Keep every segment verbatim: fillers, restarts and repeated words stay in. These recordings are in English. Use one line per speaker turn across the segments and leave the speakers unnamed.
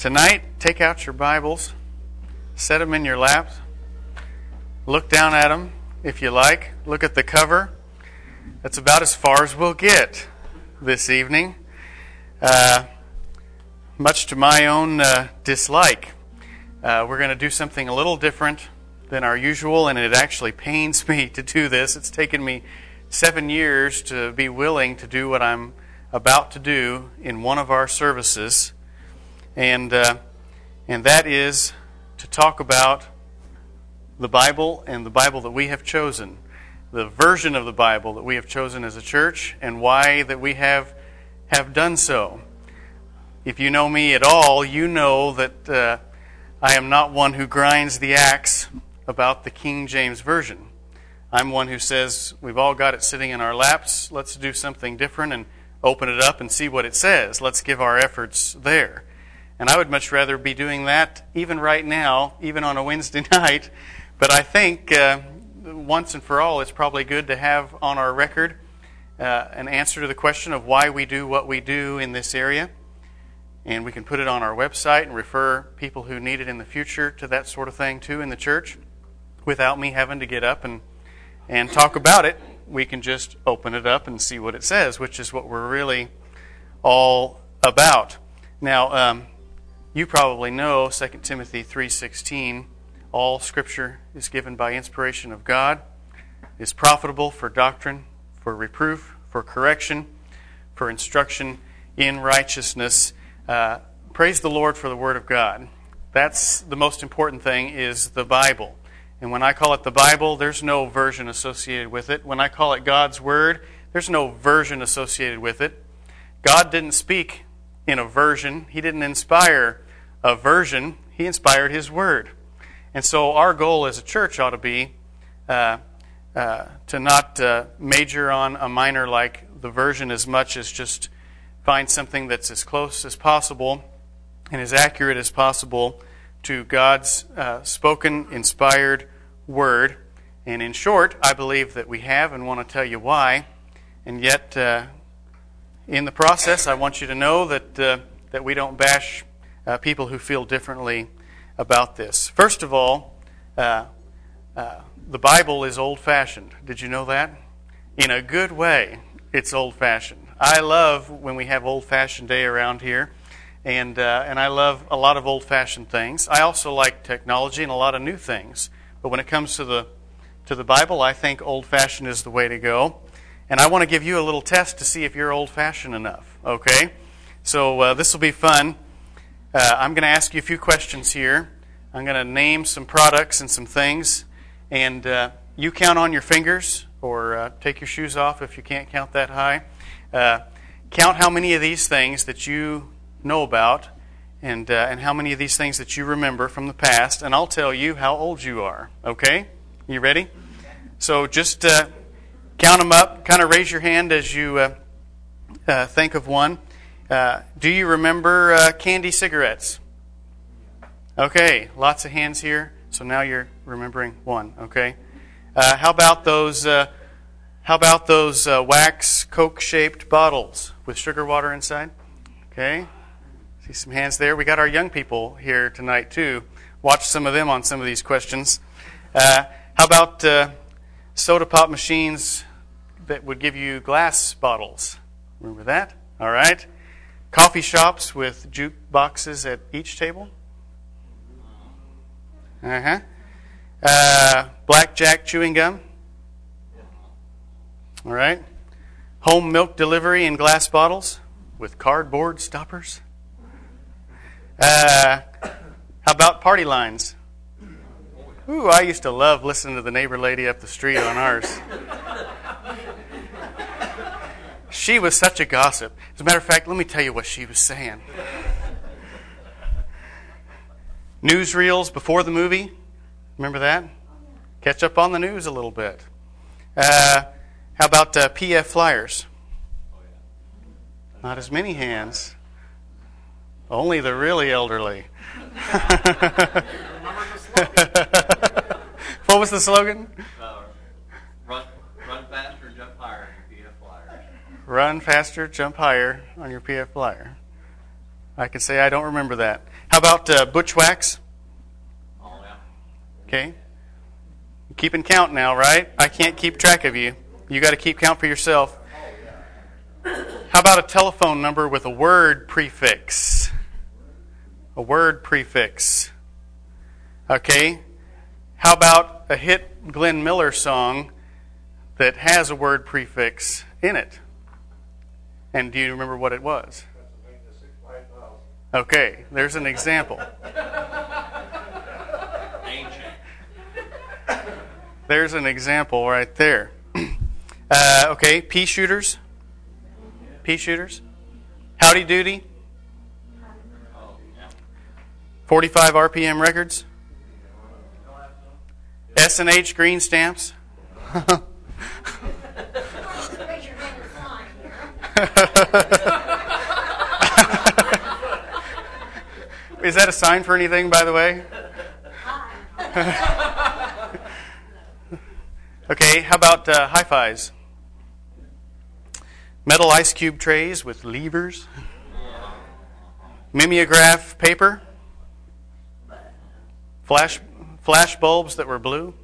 Tonight, take out your Bibles, set them in your laps, look down at them if you like, look at the cover. That's about as far as we'll get this evening, uh, much to my own uh, dislike. Uh, we're going to do something a little different than our usual, and it actually pains me to do this. It's taken me seven years to be willing to do what I'm about to do in one of our services, and uh, and that is to talk about the Bible and the Bible that we have chosen, the version of the Bible that we have chosen as a church, and why that we have have done so. If you know me at all, you know that uh, I am not one who grinds the axe about the King James Version. I'm one who says, we've all got it sitting in our laps, let's do something different and open it up and see what it says. Let's give our efforts there. And I would much rather be doing that even right now, even on a Wednesday night. But I think uh, once and for all, it's probably good to have on our record uh, an answer to the question of why we do what we do in this area. And we can put it on our website and refer people who need it in the future to that sort of thing too in the church without me having to get up and, and talk about it. We can just open it up and see what it says, which is what we're really all about. Now, um, you probably know Second Timothy three sixteen, all Scripture is given by inspiration of God, is profitable for doctrine, for reproof, for correction, for instruction in righteousness. Uh, praise the Lord for the Word of God. That's the most important thing, is the Bible. And when I call it the Bible, there's no version associated with it. When I call it God's Word, there's no version associated with it. God didn't speak in a version. He didn't inspire a version. He inspired His Word. And so our goal as a church ought to be uh, uh, to not uh, major on a minor like the version as much as just find something that's as close as possible and as accurate as possible to God's uh, spoken, inspired Word. And in short, I believe that we have and want to tell you why. And yet, uh, in the process, I want you to know that uh, that we don't bash uh, people who feel differently about this. First of all, uh, uh, the Bible is old-fashioned. Did you know that? In a good way, it's old-fashioned. I love when we have old-fashioned day around here, and uh, and I love a lot of old-fashioned things. I also like technology and a lot of new things. But when it comes to the to the Bible, I think old-fashioned is the way to go. And I want to give you a little test to see if you're old-fashioned enough. Okay? So uh, this will be fun. Uh, I'm going to ask you a few questions here. I'm going to name some products and some things, and uh, you count on your fingers, or uh, take your shoes off if you can't count that high. Uh, count how many of these things that you know about, and uh, and how many of these things that you remember from the past, and I'll tell you how old you are. Okay? You ready? So just uh, count them up. Kind of raise your hand as you uh, uh, think of one. Uh, do you remember uh, candy cigarettes? Okay, lots of hands here. So now you're remembering one. Okay. Uh, how about those? Uh, how about those uh, wax Coke-shaped bottles with sugar water inside? Okay. See some hands there. We got our young people here tonight too. Watch some of them on some of these questions. Uh, how about uh, soda pop machines that would give you glass bottles? Remember that? All right. Coffee shops with jukeboxes at each table? Uh-huh. Uh, blackjack chewing gum? All right. Home milk delivery in glass bottles with cardboard stoppers? Uh, how about party lines? Ooh, I used to love listening to the neighbor lady up the street on ours. She was such a gossip. As a matter of fact, let me tell you what she was saying. Newsreels before the movie. Remember that? Catch up on the news a little bit. Uh, how about uh, P F flyers? Not as many hands. Only the really elderly. What was the slogan?
Uh, run, run faster, jump higher on your P F flyer.
Run faster, jump higher on your P F flyer. I can say I don't remember that. How about uh, Bushwhacks?
Oh, yeah.
Okay. Keeping count now, right? I can't keep track of you. You got to keep count for yourself. How about a telephone number with a word prefix? A word prefix. Okay. How about a hit Glenn Miller song that has a word prefix in it? And do you remember what it was? Okay, there's an example.
Ancient.
There's an example right there. Uh, okay, pea shooters. Pea shooters. Howdy doody.
Oh, yeah.
forty-five R P M records. S and H green stamps.
Raise your hand and sign here.
Is that a sign for anything, by the way? Okay, how about uh, hi-fis? Metal ice cube trays with levers. Mimeograph paper. Flash flash bulbs that were blue.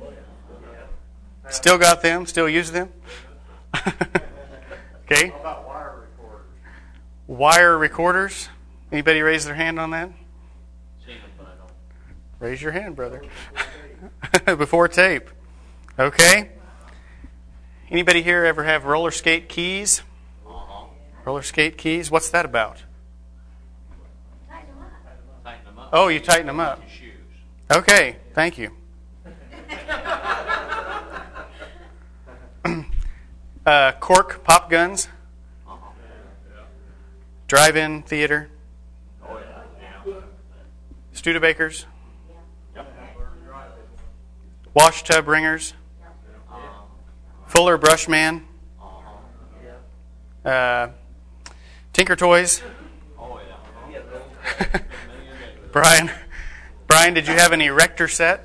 Still got them, still use them. Okay.
How about wire recorders?
Wire recorders. Anybody raise their hand on that?
Seen them, but I don't.
Raise your hand, brother. Before tape. Okay. Anybody here ever have roller skate keys?
Uh-huh.
Roller skate keys? What's that about?
Tighten them up.
Tighten them up.
Oh, you tighten them up.
Your shoes.
Okay, thank you. uh, cork pop guns.
Uh-huh.
Drive-in theater.
Oh, yeah.
Studebakers.
Yep.
Wash tub ringers.
Uh-huh.
Fuller brush man.
Uh-huh.
Uh, Tinker Toys.
Oh, yeah.
Brian, Brian, did you have an erector set?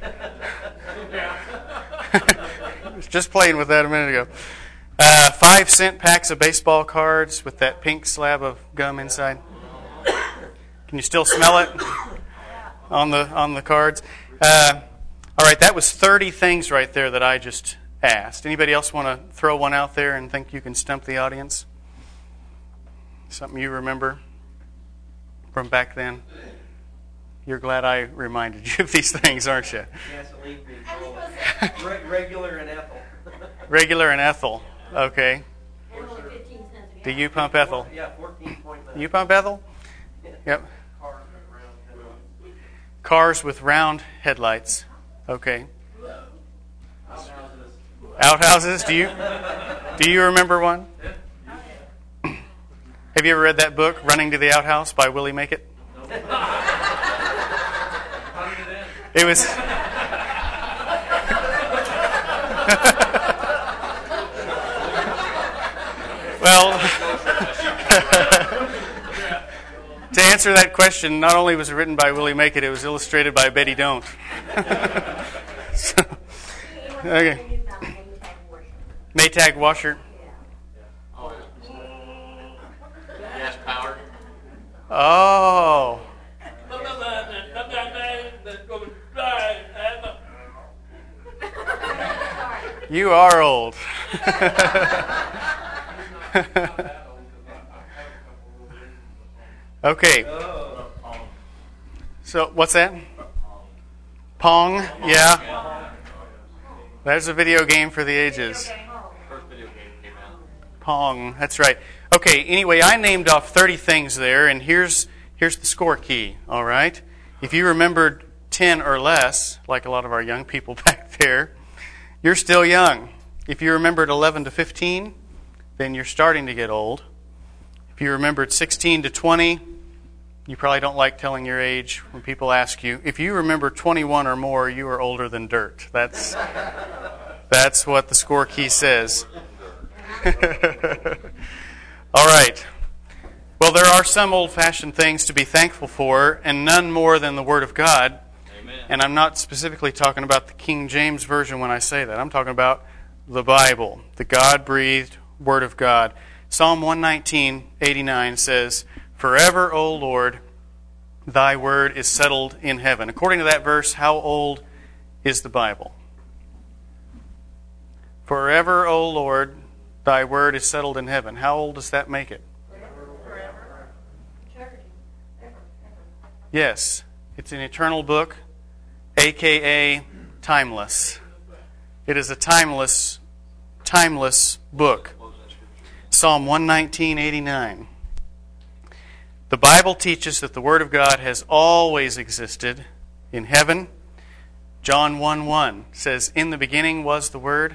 I was just playing with that a minute ago. Uh, five cent packs of baseball cards with that pink slab of gum inside. Can you still smell it on the on the cards? Uh, all right, that was thirty things right there that I just asked. Anybody else want to throw one out there and think you can stump the audience? Something you remember from back then? You're glad I reminded you of these things, aren't you?
Gasoline control. Re- regular and ethyl.
Regular and ethyl. Okay.
And only fifteen cents a
Do
gallon.
you pump ethyl?
Yeah, fourteen point nine.
You pump ethyl? Yep.
Cars with round headlights.
Cars with round headlights. Okay.
Outhouses.
Outhouses. Do you do you remember one? Have you ever read that book, Running to the Outhouse by Willie Make It? It was. Well, to answer that question, not only was it written by Willie Make It, it was illustrated by Betty Don't. So, okay. Maytag washer.
Oh, yeah. Gas powered.
Oh. You are old. Okay. So, what's that? Pong? Yeah. There's a video game for the ages.
First video game came out.
Pong. That's right. Okay, anyway, I named off thirty things there, and here's here's the score key, all right? If you remembered ten or less, like a lot of our young people back there, you're still young. If you remembered eleven to fifteen, then you're starting to get old. If you remembered sixteen to twenty, you probably don't like telling your age when people ask you. If you remember twenty-one or more, you are older than dirt. That's that's what the score key says. All right. Well, there are some old-fashioned things to be thankful for, and none more than the Word of God.
Amen.
And I'm not specifically talking about the King James Version when I say that. I'm talking about the Bible, the God-breathed Word of God. Psalm one nineteen, eighty-nine says, Forever, O Lord, thy word is settled in heaven. According to that verse, how old is the Bible? Forever, O Lord, thy word is settled in heaven. How old does that make it?
Forever. Eternity. Ever, ever.
Yes, it's an eternal book, a k a timeless. It is a timeless, timeless book. Psalm one nineteen, eighty-nine. The Bible teaches that the Word of God has always existed in heaven. John one one says, in the beginning was the Word.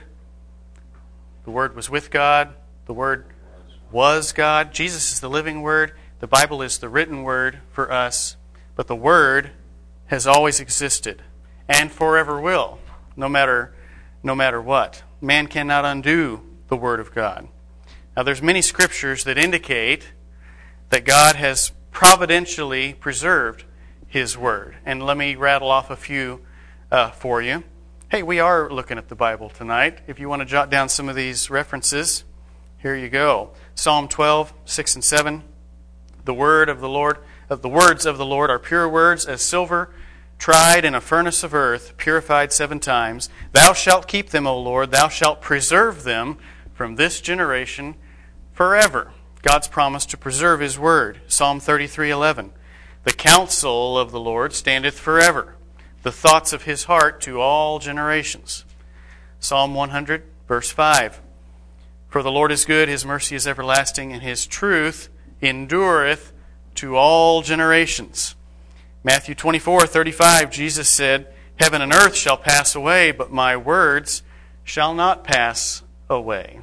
The Word was with God. The Word was God. Jesus is the living Word. The Bible is the written Word for us. But the Word has always existed and forever will, no matter, no matter what. Man cannot undo the Word of God. Now, there's many scriptures that indicate that God has providentially preserved His Word. And let me rattle off a few uh, for you. Hey, we are looking at the Bible tonight. If you want to jot down some of these references, here you go. Psalm twelve, six and seven. The word of the Lord, uh, the words of the Lord are pure words, as silver tried in a furnace of earth, purified seven times. Thou shalt keep them, O Lord. Thou shalt preserve them from this generation forever. God's promise to preserve His word. Psalm thirty-three, eleven. The counsel of the Lord standeth forever, the thoughts of His heart to all generations. Psalm one hundred, verse five. For the Lord is good, His mercy is everlasting, and His truth endureth to all generations. Matthew twenty-four, thirty-five, Jesus said, heaven and earth shall pass away, but my words shall not pass away.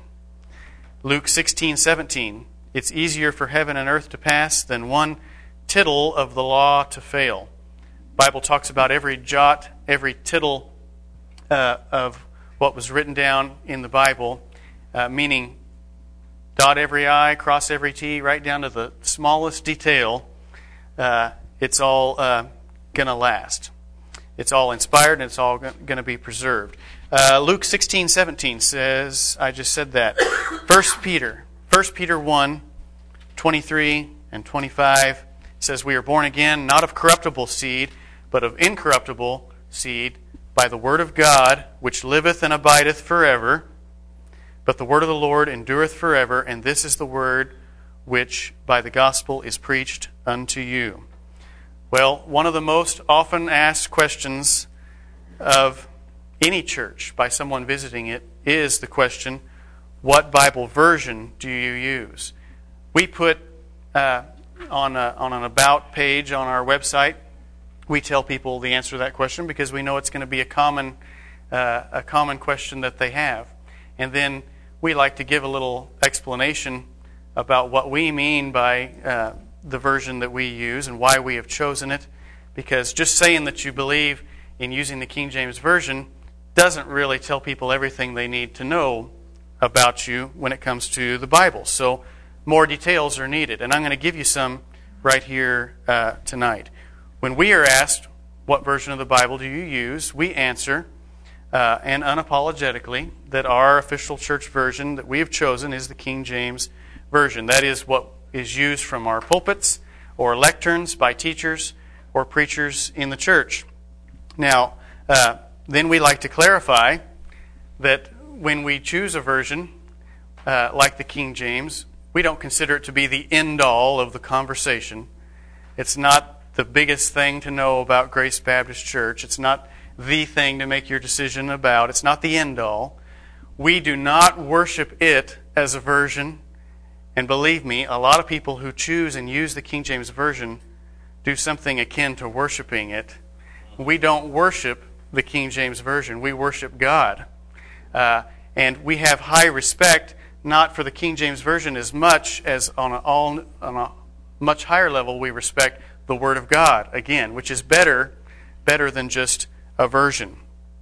Luke sixteen, seventeen. It's easier for heaven and earth to pass than one tittle of the law to fail. The Bible talks about every jot, every tittle uh, of what was written down in the Bible, uh, meaning dot every I, cross every T, right down to the smallest detail. Uh, it's all uh, going to last. It's all inspired and it's all going to be preserved. Uh, Luke sixteen, seventeen says, I just said that. First Peter, First Peter one, twenty-three and twenty-five says, we are born again, not of corruptible seed, but of incorruptible seed, by the word of God, which liveth and abideth forever. But the word of the Lord endureth forever, and this is the word which by the gospel is preached unto you. Well, one of the most often asked questions of any church by someone visiting it is the question, what Bible version do you use? We put uh, on, a, on an about page on our website, we tell people the answer to that question because we know it's going to be a common, uh, a common question that they have. And then we like to give a little explanation about what we mean by uh, the version that we use and why we have chosen it. Because just saying that you believe in using the King James Version doesn't really tell people everything they need to know about you when it comes to the Bible. So more details are needed. And I'm going to give you some right here uh, tonight. When we are asked, what version of the Bible do you use? We answer, uh, and unapologetically, that our official church version that we have chosen is the King James Version. That is what is used from our pulpits or lecterns by teachers or preachers in the church. Now, uh, then we like to clarify that when we choose a version uh, like the King James, we don't consider it to be the end-all of the conversation. It's not the biggest thing to know about Grace Baptist Church. It's not the thing to make your decision about. It's not the end-all. We do not worship it as a version. And believe me, a lot of people who choose and use the King James Version do something akin to worshiping it. We don't worship the King James Version. We worship God. Uh, and we have high respect, not for the King James Version as much as on a, all, on a much higher level we respect the Word of God, again, which is better, better than just a version.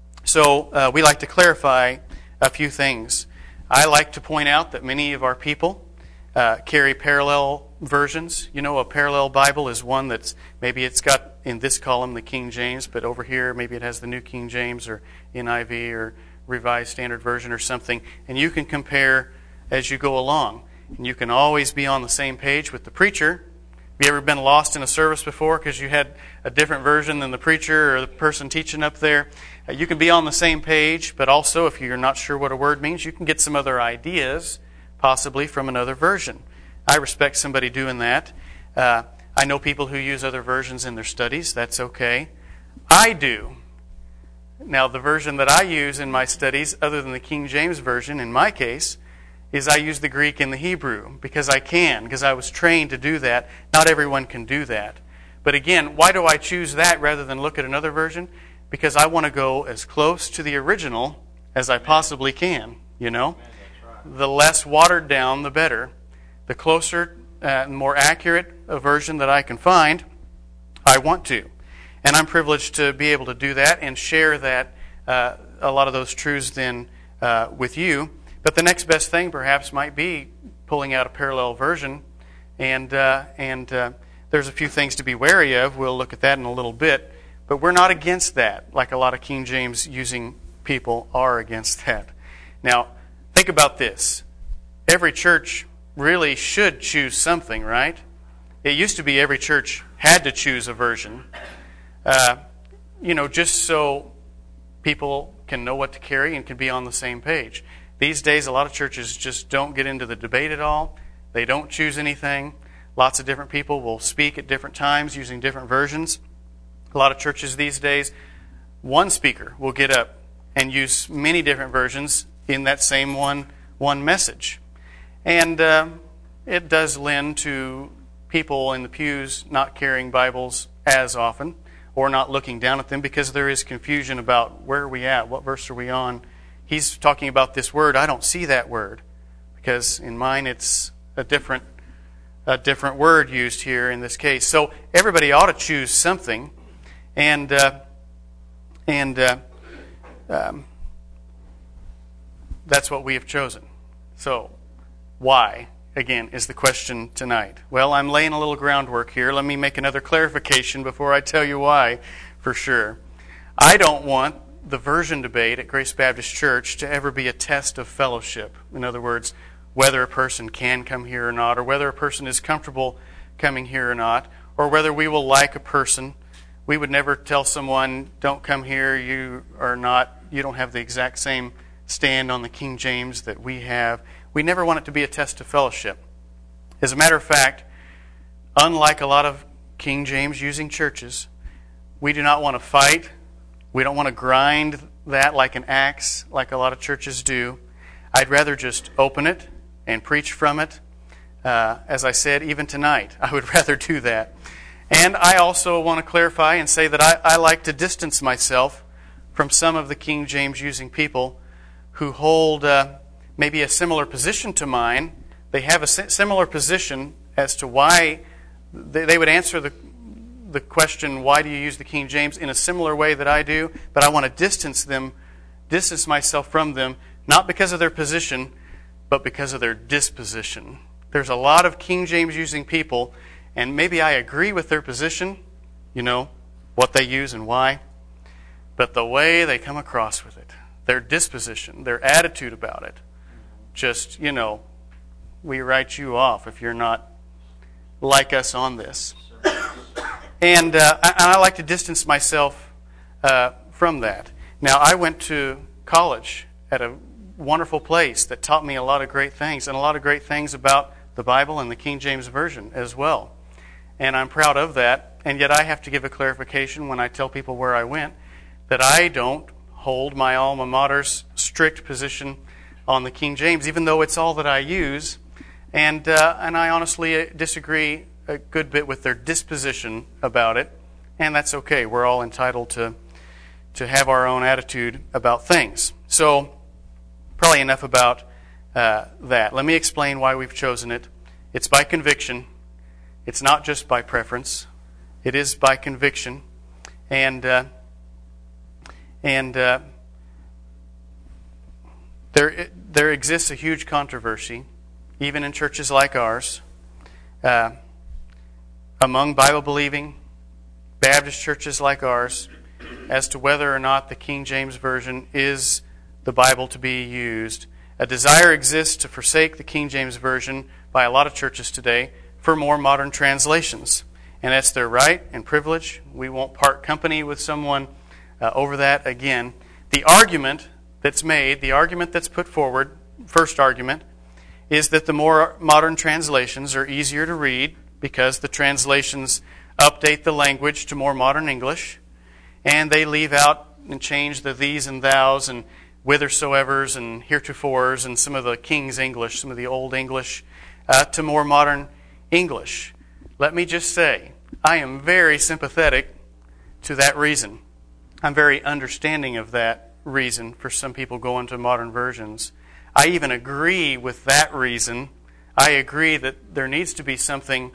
So uh, we like to clarify a few things. I like to point out that many of our people uh, carry parallel versions. You know, a parallel Bible is one that's, maybe it's got in this column the King James, but over here maybe it has the New King James or N I V or Revised Standard Version or something, and you can compare as you go along. And you can always be on the same page with the preacher Have you ever been lost in a service before because you had a different version than the preacher or the person teaching up there? Uh, you can be on the same page, but also if you're not sure what a word means, you can get some other ideas, possibly from another version. I respect somebody doing that. Uh, I know people who use other versions in their studies. That's okay. I do. Now, the version that I use in my studies, other than the King James Version, in my case, is I use the Greek and the Hebrew because I can, because I was trained to do that. Not everyone can do that. But again, why do I choose that rather than look at another version? Because I want to go as close to the original as I possibly can, you know? The less watered down, the better. The closer and uh, more accurate a version that I can find, I want to. And I'm privileged to be able to do that and share that, uh, a lot of those truths then uh, with you. But the next best thing perhaps might be pulling out a parallel version. And, uh, and uh, there's a few things to be wary of. We'll look at that in a little bit. But we're not against that, like a lot of King James using people are against that. Now, think about this. Every church really should choose something, right? It used to be every church had to choose a version. Uh, you know, just so people can know what to carry and can be on the same page. These days, a lot of churches just don't get into the debate at all. They don't choose anything. Lots of different people will speak at different times using different versions. A lot of churches these days, one speaker will get up and use many different versions in that same one, one message. And uh, it does lend to people in the pews not carrying Bibles as often or not looking down at them because there is confusion about where are we at, what verse are we on. He's talking about this word. I don't see that word because in mine it's a different a different word used here in this case. So everybody ought to choose something, and uh, and uh, um, that's what we have chosen. So why, again, is the question tonight? Well, I'm laying a little groundwork here. Let me make another clarification before I tell you why for sure. I don't want the version debate at Grace Baptist Church to ever be a test of fellowship. In other words, whether a person can come here or not, or whether a person is comfortable coming here or not, or whether we will like a person. We would never tell someone, don't come here, you are not, you don't have the exact same stand on the King James that we have. We never want it to be a test of fellowship. As a matter of fact, unlike a lot of King James using churches, we do not want to fight. We don't want to grind that like an axe, like a lot of churches do. I'd rather just open it and preach from it. Uh, as I said, even tonight, I would rather do that. And I also want to clarify and say that I, I like to distance myself from some of the King James using people who hold uh, maybe a similar position to mine. They have a similar position as to why they, they would answer the the question, why do you use the King James, in a similar way that I do, but I want to distance them, distance myself from them, not because of their position, but because of their disposition. There's a lot of King James using people, and maybe I agree with their position, you know, what they use and why, but the way they come across with it, their disposition, their attitude about it, just, you know, we write you off if you're not like us on this. And uh, I, I like to distance myself uh, from that. Now, I went to college at a wonderful place that taught me a lot of great things, and a lot of great things about the Bible and the King James Version as well. And I'm proud of that. And yet I have to give a clarification when I tell people where I went, that I don't hold my alma mater's strict position on the King James, even though it's all that I use. And uh, and I honestly disagree a good bit with their disposition about it, and that's okay. We're all entitled to to have our own attitude about things. So, probably enough about uh, that. Let me explain why we've chosen it. It's by conviction. It's not just by preference. It is by conviction, and uh, and uh, there there exists a huge controversy, even in churches like ours. Uh, among Bible-believing Baptist churches like ours, as to whether or not the King James Version is the Bible to be used. A desire exists to forsake the King James Version by a lot of churches today for more modern translations. And that's their right and privilege. We won't part company with someone uh, over that again. The argument that's made, the argument that's put forward, first argument, is that the more modern translations are easier to read because the translations update the language to more modern English, and they leave out and change the these and thous and whithersoevers and heretofores and some of the King's English, some of the Old English, uh, to more modern English. Let me just say, I am very sympathetic to that reason. I'm very understanding of that reason for some people going to modern versions. I even agree with that reason. I agree that there needs to be something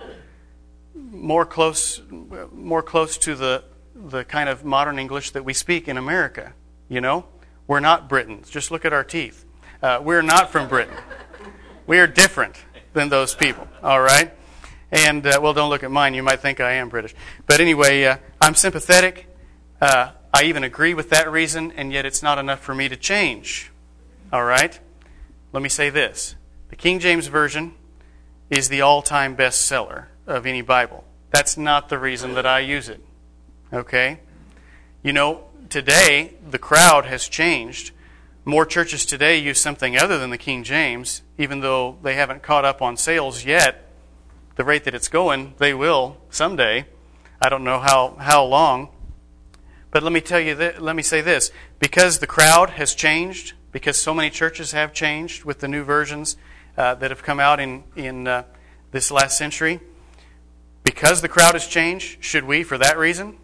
more close, more close to the the kind of modern English that we speak in America. You know, we're not Britons. Just look at our teeth. Uh, we're not from Britain. We are different than those people. All right. And, uh, well, don't look at mine. You might think I am British. But anyway, uh, I'm sympathetic. Uh, I even agree with that reason, and yet it's not enough for me to change. All right? Let me say this. The King James Version is the all-time bestseller of any Bible. That's not the reason that I use it. Okay? You know, today, the crowd has changed. More churches today use something other than the King James, even though they haven't caught up on sales yet. The rate that it's going, they will someday. I don't know how, how long. But let me tell you, th- let me say this. Because the crowd has changed, because so many churches have changed with the new versions uh, that have come out in, in uh, this last century, because the crowd has changed, should we, for that reason?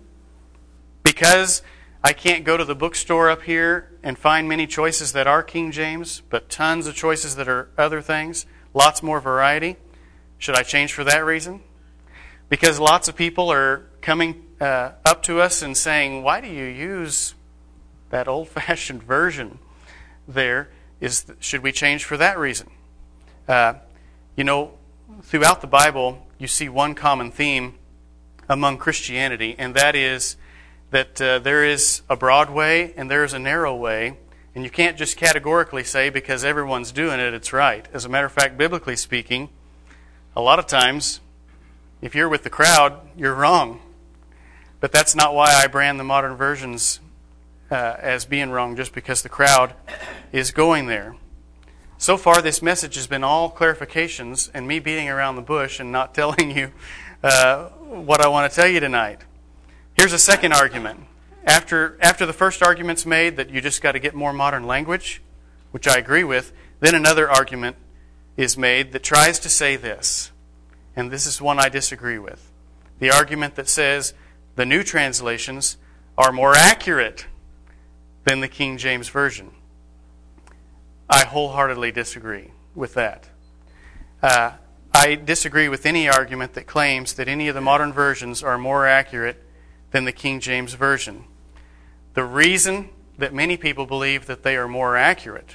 Because I can't go to the bookstore up here and find many choices that are King James, but tons of choices that are other things, lots more variety. Should I change for that reason? Because lots of people are coming uh, up to us and saying, why do you use that old-fashioned version there? Is should we change for that reason? Uh, you know, throughout the Bible, you see one common theme among Christianity, and that is that uh, there is a broad way and there is a narrow way, and you can't just categorically say because everyone's doing it, it's right. As a matter of fact, biblically speaking, a lot of times, if you're with the crowd, you're wrong. But that's not why I brand the modern versions uh, as being wrong, just because the crowd is going there. So far, this message has been all clarifications and me beating around the bush and not telling you uh, what I want to tell you tonight. Here's a second argument. After, after the first argument's made that you just got to get more modern language, which I agree with, then another argument is made that tries to say this, and this is one I disagree with. The argument that says the new translations are more accurate than the King James Version. I wholeheartedly disagree with that. Uh, I disagree with any argument that claims that any of the modern versions are more accurate than the King James Version. The reason that many people believe that they are more accurate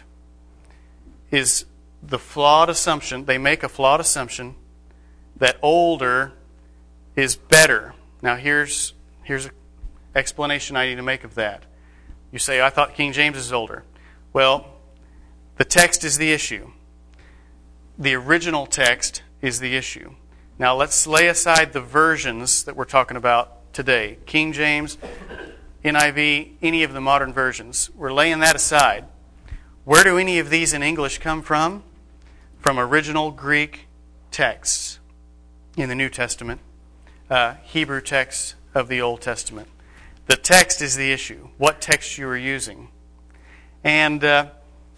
is the flawed assumption, they make a flawed assumption that older is better. Now here's here's an explanation I need to make of that. You say, I thought King James is older. Well, the text is the issue. The original text is the issue. Now let's lay aside the versions that we're talking about today. King James, N I V, any of the modern versions. We're laying that aside. Where do any of these in English come from? From original Greek texts in the New Testament, uh, Hebrew texts of the Old Testament. The text is the issue, what text you are using. And uh,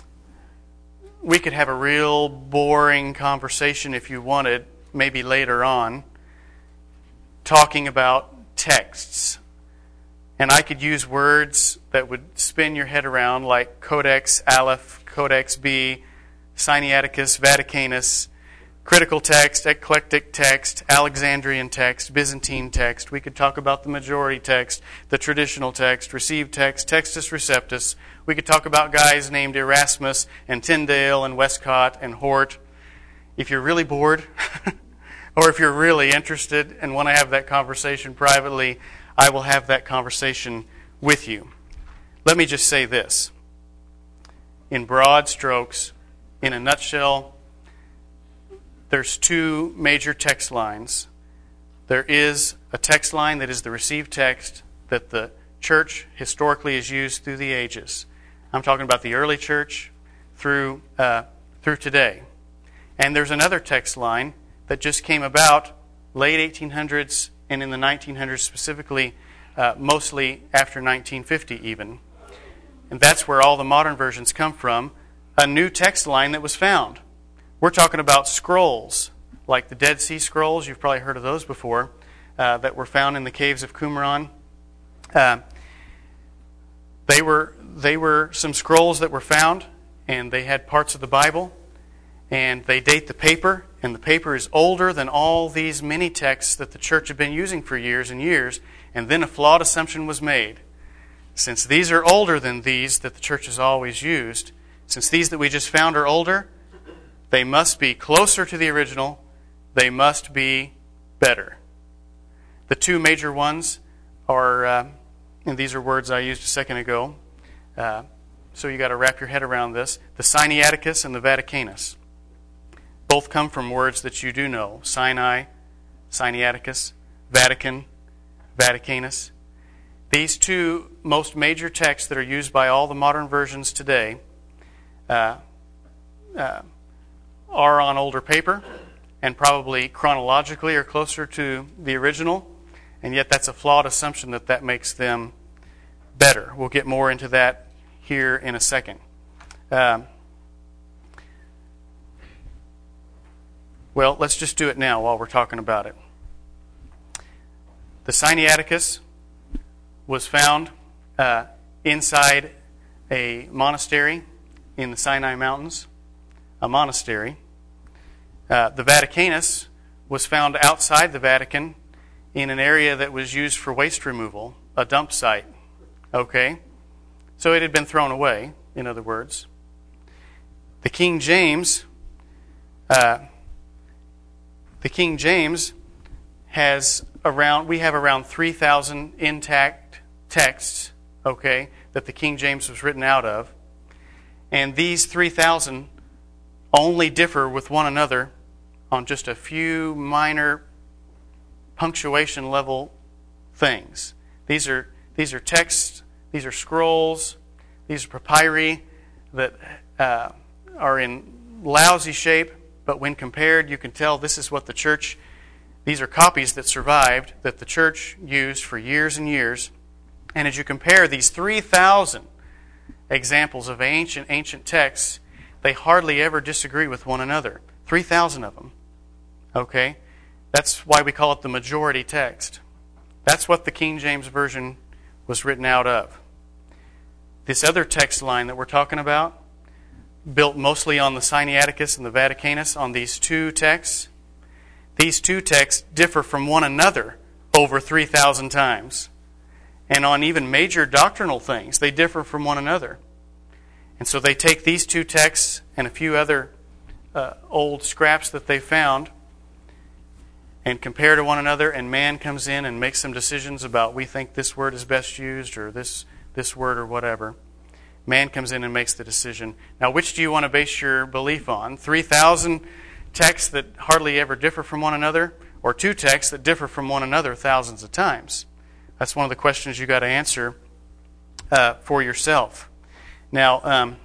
we could have a real boring conversation if you wanted, maybe later on, talking about texts. And I could use words that would spin your head around, like Codex Aleph, Codex B, Sinaiticus, Vaticanus, critical text, eclectic text, Alexandrian text, Byzantine text. We could talk about the majority text, the traditional text, received text, Textus Receptus. We could talk about guys named Erasmus and Tyndale and Westcott and Hort. If you're really bored, or if you're really interested and want to have that conversation privately, I will have that conversation with you. Let me just say this. In broad strokes, in a nutshell, there's two major text lines. There is a text line that is the received text that the church historically has used through the ages. I'm talking about the early church through uh, through today. And there's another text line that just came about late eighteen hundreds and in the nineteen hundreds specifically, uh, mostly after nineteen fifty even. And that's where all the modern versions come from, a new text line that was found. We're talking about scrolls, like the Dead Sea Scrolls. You've probably heard of those before, uh, that were found in the caves of Qumran. Uh, they were they were some scrolls that were found, and they had parts of the Bible, and they date the paper, and the paper is older than all these many texts that the church had been using for years and years, and then a flawed assumption was made. Since these are older than these that the church has always used, since these that we just found are older, they must be closer to the original. They must be better. The two major ones are, uh, and these are words I used a second ago, uh, so you got to wrap your head around this, the Sinaiticus and the Vaticanus. Both come from words that you do know, Sinai, Sinaiticus, Vatican, Vaticanus. These two most major texts that are used by all the modern versions today uh, uh, are on older paper and probably chronologically are closer to the original, and yet that's a flawed assumption that that makes them better. We'll get more into that here in a second. Um, well, let's just do it now while we're talking about it. The Sinaiticus was found uh, inside a monastery in the Sinai Mountains, a monastery. Uh, the Vaticanus was found outside the Vatican in an area that was used for waste removal, a dump site. Okay? So it had been thrown away, in other words. The King James, uh, the King James has around, we have around three thousand intact texts, okay, that the King James was written out of. And these three thousand only differ with one another on just a few minor punctuation level things. These are these are texts, these are scrolls, these are papyri that uh, are in lousy shape, but when compared, you can tell this is what the church, these are copies that survived, that the church used for years and years. And as you compare these three thousand examples of ancient, ancient texts, they hardly ever disagree with one another. three thousand of them. Okay? That's why we call it the majority text. That's what the King James Version was written out of. This other text line that we're talking about, built mostly on the Sinaiticus and the Vaticanus, on these two texts, these two texts differ from one another over three thousand times. And on even major doctrinal things, they differ from one another. And so they take these two texts and a few other uh, old scraps that they found and compare to one another, and man comes in and makes some decisions about, we think this word is best used, or this, this word or whatever. Man comes in and makes the decision. Now, which do you want to base your belief on? three thousand texts that hardly ever differ from one another, or two texts that differ from one another thousands of times? That's one of the questions you got to answer uh, for yourself. Now, um,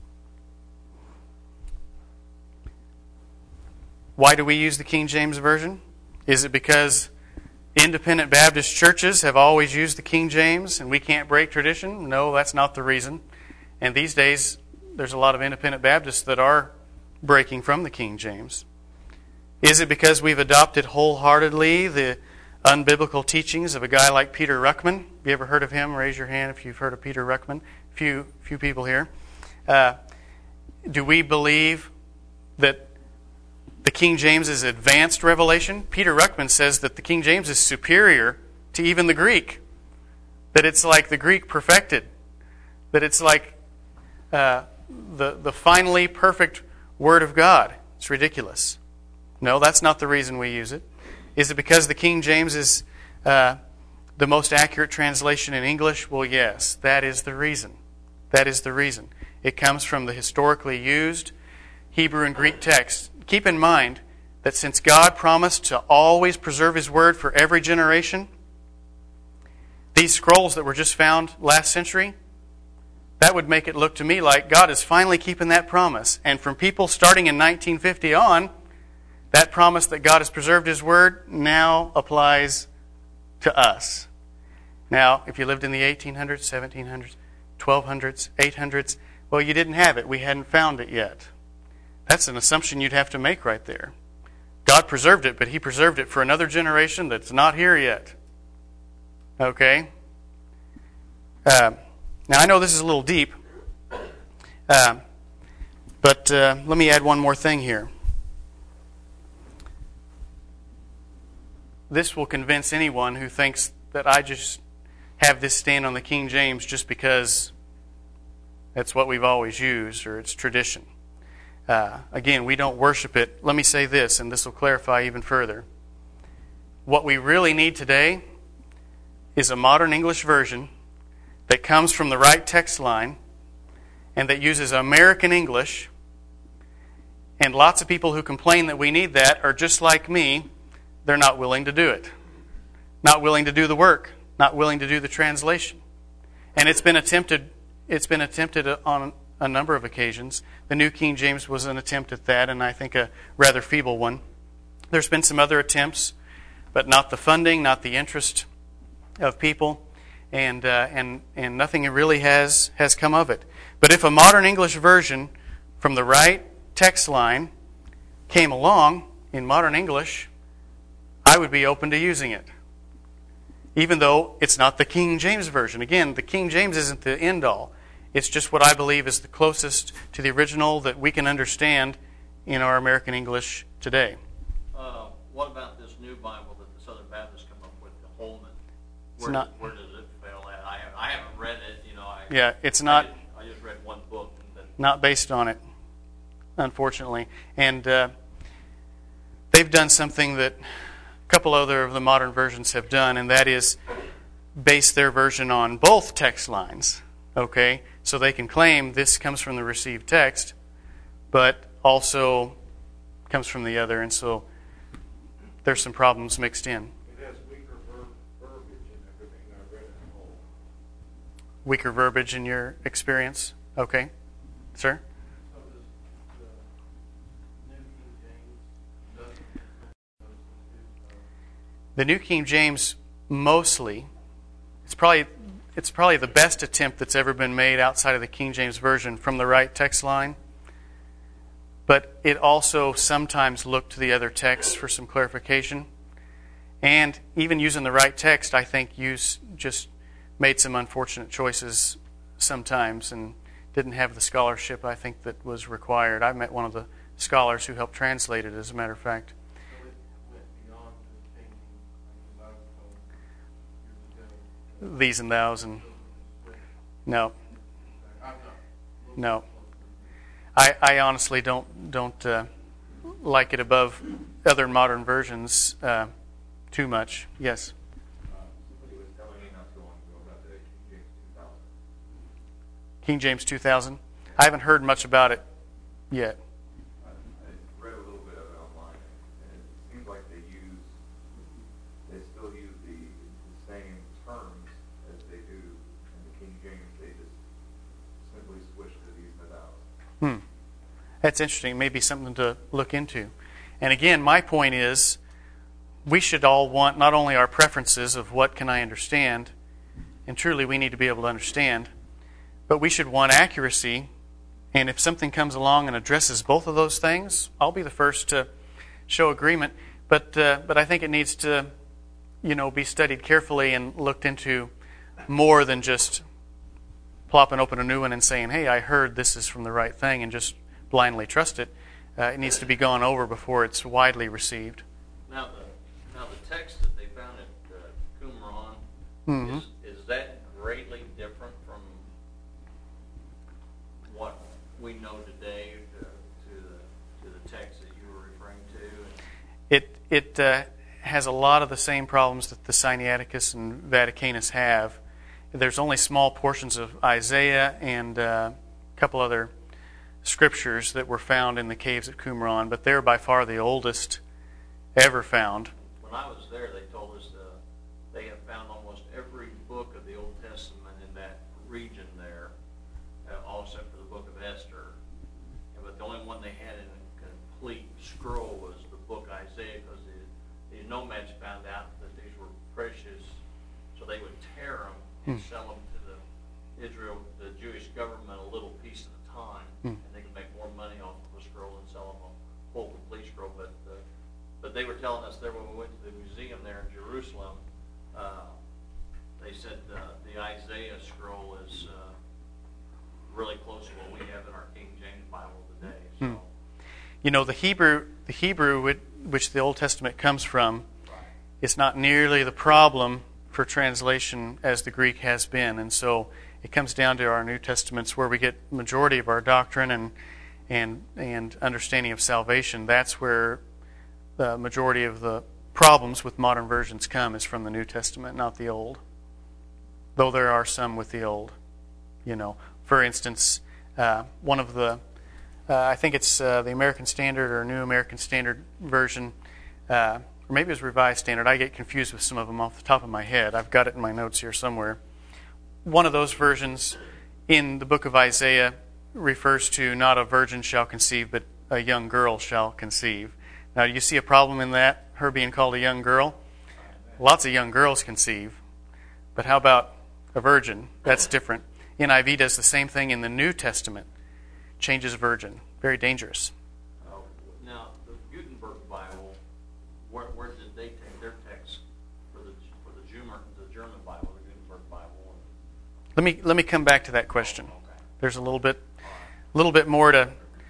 why do we use the King James Version? Is it because independent Baptist churches have always used the King James and we can't break tradition? No, that's not the reason. And these days, there's a lot of independent Baptists that are breaking from the King James. Is it because we've adopted wholeheartedly the unbiblical teachings of a guy like Peter Ruckman? Have you ever heard of him? Raise your hand if you've heard of Peter Ruckman. Few, few people here. Uh, do we believe that the King James is advanced revelation? Peter Ruckman says that the King James is superior to even the Greek. That it's like the Greek perfected. That it's like uh, the, the finally perfect Word of God. It's ridiculous. No, that's not the reason we use it. Is it because the King James is uh, the most accurate translation in English? Well, yes, that is the reason. That is the reason. It comes from the historically used Hebrew and Greek texts. Keep in mind, that since God promised to always preserve His Word for every generation, these scrolls that were just found last century, that would make it look to me like God is finally keeping that promise. And from people starting in nineteen fifty on, that promise that God has preserved His Word now applies to us. Now, if you lived in the eighteen hundreds, seventeen hundreds, twelve hundreds, eight hundreds, well, you didn't have it. We hadn't found it yet. That's an assumption you'd have to make right there. God preserved it, but He preserved it for another generation that's not here yet. Okay? Uh, now, I know this is a little deep, uh, but uh, let me add one more thing here. This will convince anyone who thinks that I just have this stand on the King James just because that's what we've always used or it's tradition. Uh, again, we don't worship it. Let me say this, and this will clarify even further. What we really need today is a modern English version that comes from the right text line and that uses American English. And lots of people who complain that we need that are just like me. They're not willing to do it. Not willing to do the work. Not willing to do the translation. And it's been attempted, it's been attempted on a number of occasions. The New King James was an attempt at that, and I think a rather feeble one. There's been some other attempts, but not the funding, not the interest of people, and uh, and and nothing really has has come of it. But if a modern English version from the right text line came along in modern English, I would be open to using it, even though it's not the King James Version. Again, the King James isn't the end-all. It's just what I believe is the closest to the original that we can understand in our American English today.
Uh, what about this new Bible that the Southern Baptists come up with, the Holman?
It's
Where,
not,
where does it fail at? I, have, I haven't read it. You know, I,
yeah, it's not.
I, I just read one book. And then,
Not based on it, unfortunately. And uh, they've done something that a couple other of the modern versions have done, and that is base their version on both text lines. Okay? So they can claim this comes from the received text, but also comes from the other, and so there's some problems mixed in.
It has weaker ver- verbiage and everything. I read it all.
Weaker verbiage in your experience? Okay. Sir?
So does the New King James doesn't those two,
The New King James mostly, it's probably it's probably the best attempt that's ever been made outside of the King James Version from the right text line. But it also sometimes looked to the other texts for some clarification. And even using the right text, I think, use just made some unfortunate choices sometimes and didn't have the scholarship, I think, that was required. I met one of the scholars who helped translate it, as a matter of fact.
so it went beyond just changing, like as I was told years ago.
These and thous and no,
I'm not.
no. I, I honestly don't don't uh, like it above other modern versions uh, too much. Yes.
Somebody was telling me not too long ago about the King James two thousand.
King James two thousand. I haven't heard much about it yet.
I, I read a little bit of it online, and it seems like they use, they still use the, the same terms as they do in the King James. They just simply switch to these and thous.
Hmm. That's interesting. Maybe something to look into. And again, my point is, we should all want not only our preferences of what can I understand, and truly we need to be able to understand, but we should want accuracy. And if something comes along and addresses both of those things, I'll be the first to show agreement. But uh, but I think it needs to, you know, be studied carefully and looked into more than just plopping open a new one and saying, "Hey, I heard this is from the right thing," and just blindly trust it. Uh, it needs to be gone over before it's widely received.
now, the, now the text that they found at uh, Qumran,
Mhm.
is, is that greatly different from what we know today to, to, the, to the text that you were referring to?
It it uh, has a lot of the same problems that the Sinaiticus and Vaticanus have. There's only small portions of Isaiah and uh, a couple other scriptures that were found in the caves at Qumran, but they're by far the oldest ever found.
When I was there, they told us uh, they have found almost every book of the Old Testament in that region there, uh, all except for the book of Esther. But the only one they had in a complete scroll was the book Isaiah, because the, the nomads found out that these were precious, so they would tear them and
Hmm.
sell them to the Israel, the Jewish government, a little piece at a time,
Hmm.
and they could make more money off of a scroll than sell them a whole complete scroll. But uh, but they were telling us there when we went to the museum there in Jerusalem, uh, they said uh, the Isaiah scroll is uh, really close to what we have in our King James Bible today. So,
Hmm. You know, the Hebrew, the Hebrew which, which the Old Testament comes from, is not nearly the problem for translation as the Greek has been, and so it comes down to our New Testaments, where we get the majority of our doctrine and and and understanding of salvation. That's where the majority of the problems with modern versions come, is from the New Testament, not the Old. Though there are some with the Old. You know, for instance, uh, one of the, uh, I think it's uh, the American Standard or New American Standard version, uh, or maybe it's Revised Standard. I get confused with some of them off the top of my head. I've got it in my notes here somewhere. One of those versions in the book of Isaiah refers to not a virgin shall conceive, but a young girl shall conceive. Now, do you see a problem in that, her being called a young girl? Lots of young girls conceive. But how about a virgin? That's different. N I V does the same thing in the New Testament. Changes virgin. Very dangerous.
uh, now the Gutenberg Bible, where, where did they take their text for the for the German the German Bible, the Gutenberg Bible?
Let me let me come back to that question.
Okay.
There's a little bit, little bit more to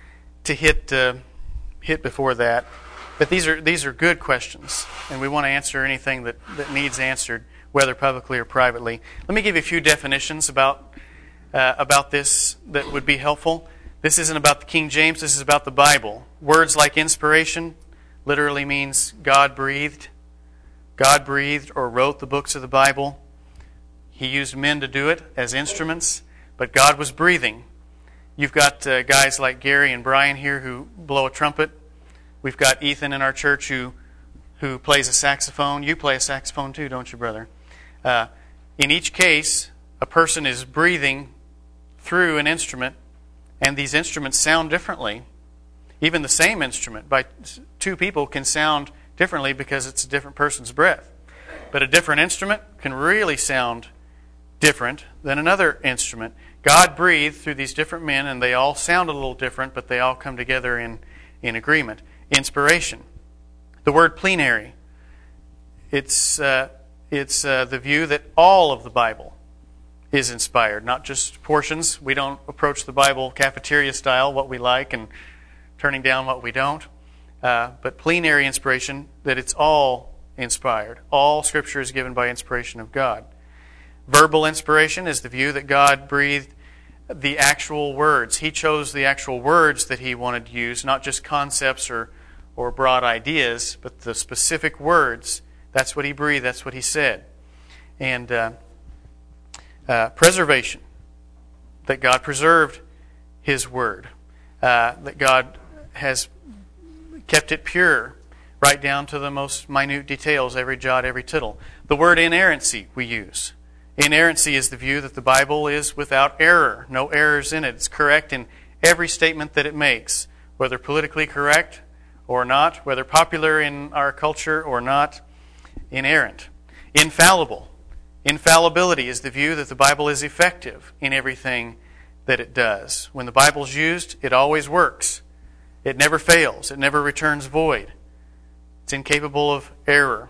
to hit uh, hit before that. But these are these are good questions, and we want to answer anything that, that needs answered, whether publicly or privately. Let me give you a few definitions about uh, about this that would be helpful. This isn't about the King James. This is about the Bible. Words like inspiration literally means God breathed. God breathed or wrote the books of the Bible. He used men to do it as instruments, but God was breathing. You've got uh, guys like Gary and Brian here who blow a trumpet. We've got Ethan in our church who who plays a saxophone. You play a saxophone too, don't you, brother? Uh, in each case, a person is breathing through an instrument, and these instruments sound differently. Even the same instrument by two people can sound differently because it's a different person's breath. But a different instrument can really sound different than another instrument. God breathed through these different men, and they all sound a little different, but they all come together in, in agreement. Inspiration. The word plenary. It's uh, it's uh, the view that all of the Bible is inspired, not just portions. We don't approach the Bible cafeteria style, what we like and turning down what we don't. Uh, but plenary inspiration, that it's all inspired. All Scripture is given by inspiration of God. Verbal inspiration is the view that God breathed the actual words. He chose the actual words that He wanted to use, not just concepts or, or broad ideas, but the specific words. That's what He breathed. That's what He said. And uh, uh, preservation, that God preserved His Word, uh, that God has kept it pure, right down to the most minute details, every jot, every tittle. The word inerrancy we use. Inerrancy is the view that the Bible is without error, no errors in it. It's correct in every statement that it makes, whether politically correct or not, whether popular in our culture or not. Inerrant. Infallible. Infallibility is the view that the Bible is effective in everything that it does. When the Bible's used, it always works. It never fails. It never returns void. It's incapable of error.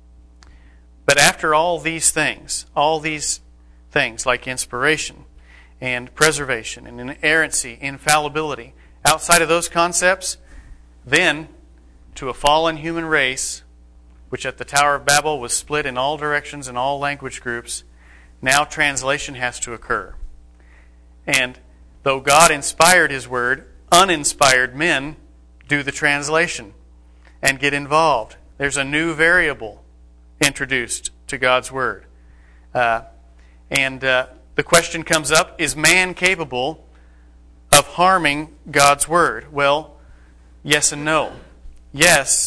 But after all these things, all these things like inspiration and preservation and inerrancy, infallibility, outside of those concepts, then to a fallen human race, which at the Tower of Babel was split in all directions and all language groups, now translation has to occur. And though God inspired His Word, uninspired men do the translation and get involved. There's a new variable introduced to God's Word. Uh, and uh, the question comes up, is man capable of harming God's Word? Well, yes and no. Yes,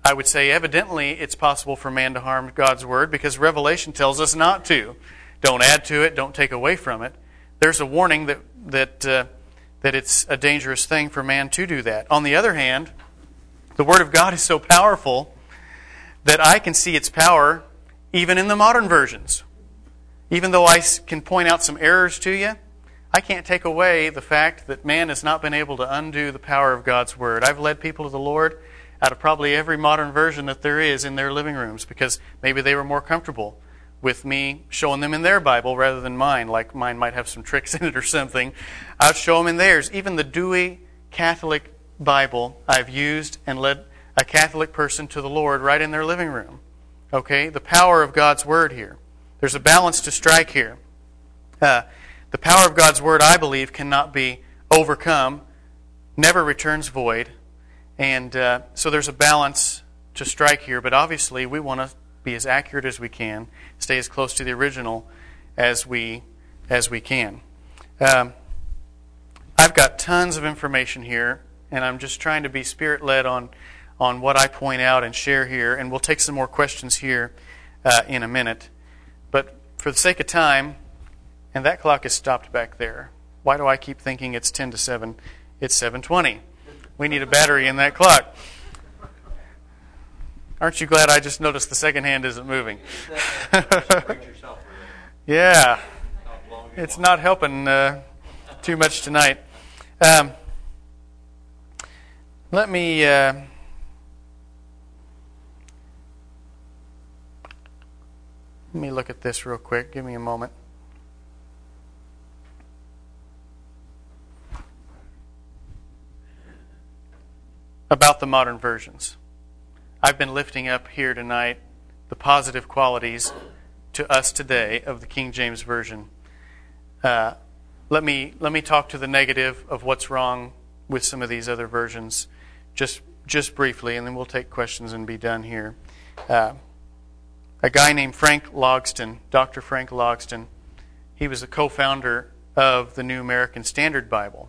I would say evidently it's possible for man to harm God's Word because Revelation tells us not to. Don't add to it, don't take away from it. There's a warning that that uh, that it's a dangerous thing for man to do that. On the other hand, the Word of God is so powerful that I can see its power even in the modern versions. Even though I can point out some errors to you, I can't take away the fact that man has not been able to undo the power of God's Word. I've led people to the Lord out of probably every modern version that there is in their living rooms because maybe they were more comfortable with me showing them in their Bible rather than mine, like mine might have some tricks in it or something. I'd show them in theirs. Even the Dewey Catholic Bible I've used and led a Catholic person to the Lord right in their living room. Okay? The power of God's Word here. There's a balance to strike here. Uh, the power of God's Word, I believe, cannot be overcome, never returns void. And uh, so there's a balance to strike here, but obviously we want to be as accurate as we can, stay as close to the original as we as we can. Um, I've got tons of information here, and I'm just trying to be Spirit-led on, on what I point out and share here, and we'll take some more questions here uh, in a minute. But for the sake of time, and that clock is stopped back there. Why do I keep thinking it's ten to seven? It's seven twenty. We need a battery in that clock. Aren't you glad I just noticed the second hand isn't moving? Yeah. It's not helping uh, too much tonight. Um, let me... Uh, let me look at this real quick. Give me a moment. About the modern versions. I've been lifting up here tonight the positive qualities to us today of the King James Version. Uh, let me let me talk to the negative of what's wrong with some of these other versions, just just briefly, and then we'll take questions and be done here. Uh, a guy named Frank Logston, Doctor Frank Logston, he was a co-founder of the New American Standard Bible.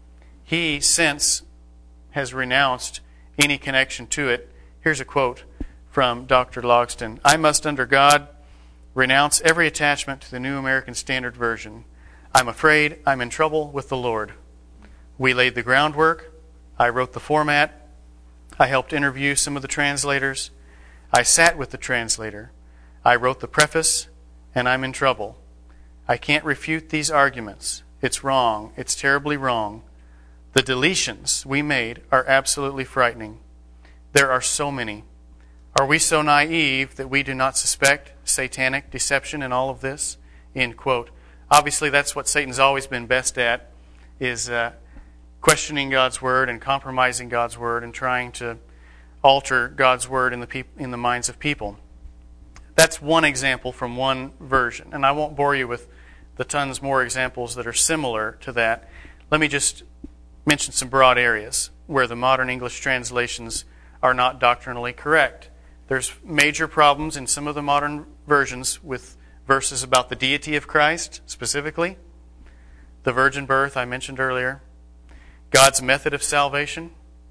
He since has renounced any connection to it. Here's a quote from Doctor Logston. I must, under God, renounce every attachment to the New American Standard Version. I'm afraid I'm in trouble with the Lord. We laid the groundwork. I wrote the format. I helped interview some of the translators. I sat with the translator. I wrote the preface, and I'm in trouble. I can't refute these arguments. It's wrong. It's terribly wrong. The deletions we made are absolutely frightening. There are so many. Are we so naive that we do not suspect satanic deception in all of this? End quote. Obviously, that's what Satan's always been best at, is uh, questioning God's Word and compromising God's Word and trying to alter God's Word in the peop- in the minds of people. That's one example from one version, and I won't bore you with the tons more examples that are similar to that. Let me just mention some broad areas where the modern English translations are not doctrinally correct. There's major problems in some of the modern versions with verses about the deity of Christ, specifically. The virgin birth I mentioned earlier. God's method of salvation.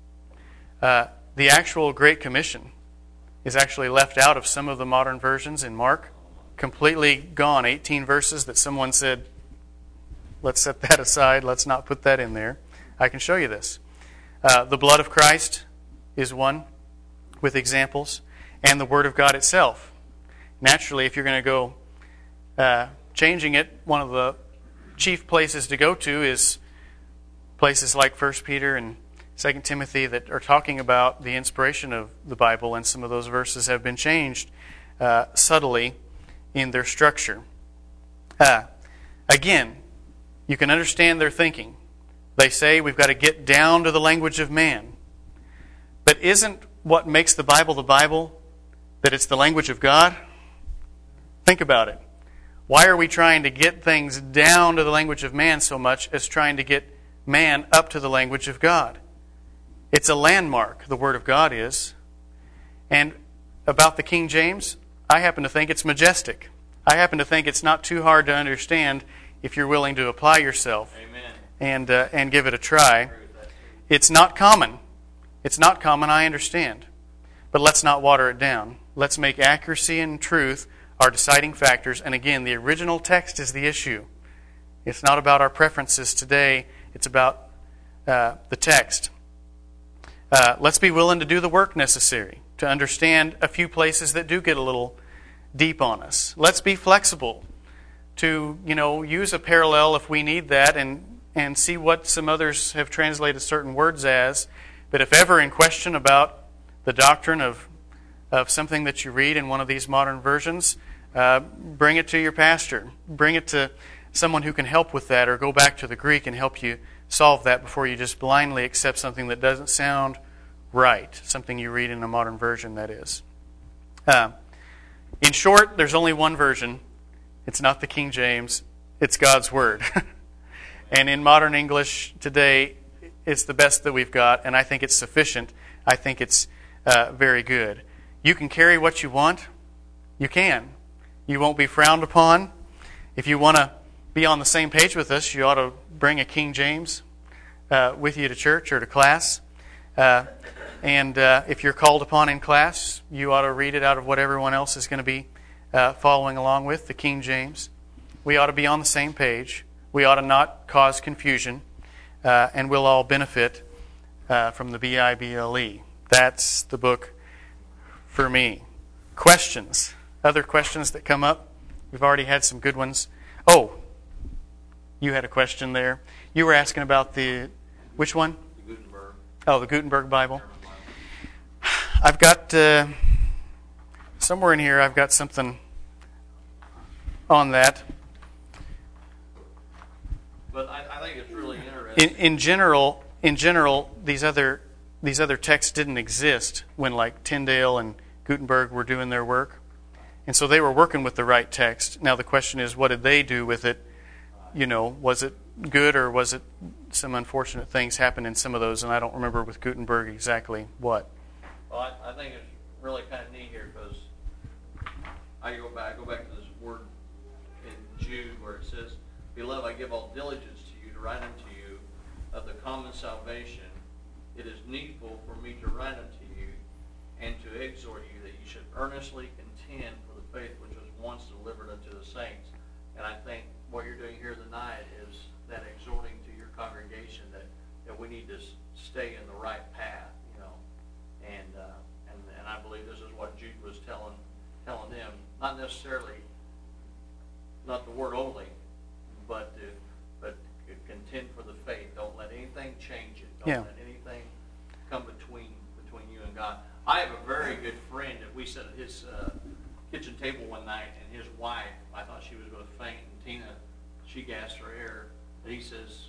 Uh, the actual Great Commission is actually left out of some of the modern versions in Mark. Completely gone. eighteen verses that someone said, let's set that aside, let's not put that in there. I can show you this. Uh, the blood of Christ is one with examples, and the Word of God itself. Naturally, if you're going to go uh, changing it, one of the chief places to go to is places like First Peter and Second Timothy that are talking about the inspiration of the Bible, and some of those verses have been changed uh, subtly in their structure. Uh, again, you can understand their thinking. They say we've got to get down to the language of man. But isn't what makes the Bible the Bible that it's the language of God? Think about it. Why are we trying to get things down to the language of man so much as trying to get man up to the language of God? It's a landmark, the Word of God is. And about the King James, I happen to think it's majestic. I happen to think it's not too hard to understand if you're willing to apply yourself.
Amen.
and uh, and give it a try. It's not common. It's not common, I understand. but let's not water it down. Let's make accuracy and truth our deciding factors. And again, the original text is the issue. It's not about our preferences today. It's about uh, the text. Uh, let's be willing to do the work necessary to understand a few places that do get a little deep on us. Let's be flexible to, you know, use a parallel if we need that and, and see what some others have translated certain words as. But if ever in question about the doctrine of, of something that you read in one of these modern versions, uh, bring it to your pastor. Bring it to someone who can help with that, or go back to the Greek and help you solve that before you just blindly accept something that doesn't sound right, something you read in a modern version, that is. Uh, in short, there's only one version. It's not the King James. It's God's Word. And in modern English today, it's the best that we've got, and I think it's sufficient. I think it's uh, very good. You can carry what you want. You can. You won't be frowned upon. If you want to be on the same page with us, you ought to bring a King James uh, with you to church or to class. Uh, and uh, if you're called upon in class, you ought to read it out of what everyone else is going to be uh, following along with, the King James. We ought to be on the same page. We ought to not cause confusion. Uh, and we'll all benefit uh, from the B I B L E. That's the book for me. Questions? Other questions that come up? We've already had some good ones. Oh, you had a question there. You were asking about the, which one?
The Gutenberg.
Oh, the Gutenberg Bible. I've got, uh, somewhere in here, I've got something on that.
But I, I think it's really interesting.
In, in general, in general, these other these other texts didn't exist when, like, Tyndale and Gutenberg were doing their work, and so they were working with the right text. Now the question is, what did they do with it? You know, was it good, or was it some unfortunate things happened in some of those? And I don't remember with Gutenberg exactly what.
Well, I, I think it's really kind of neat here, because I go back, I go back to this word in Jude where it says, "Beloved, I give all diligence to you to write unto you of the common salvation. It is needful for me to write unto you and to exhort you that you should earnestly contend for the faith which was once delivered unto the saints." And I think what you're doing here tonight is that exhorting to your congregation that, that we need to stay in the right path, you know. And uh, and and I believe this is what Jude was telling telling them, not necessarily, not the word only, but to, but to contend for the faith. Don't let anything change it. Don't
Yeah.
let anything come between between you and God. I have a very good friend that we sat at his uh, kitchen table one night, and his wife, I thought she was going to faint, and Tina, she gasped her air. And he says,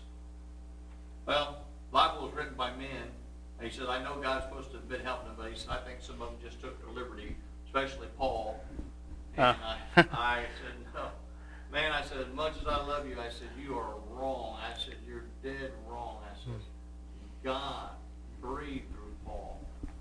"Well, the Bible was written by men." And he says, "I know God's supposed to have been helping them, but he said, I think some of them just took their liberty, especially Paul." And
Uh.
I, I said, "No. Man," I said, "as much as I love you," I said, "you are wrong." I said, "You're dead wrong." I said, "God breathed through Paul."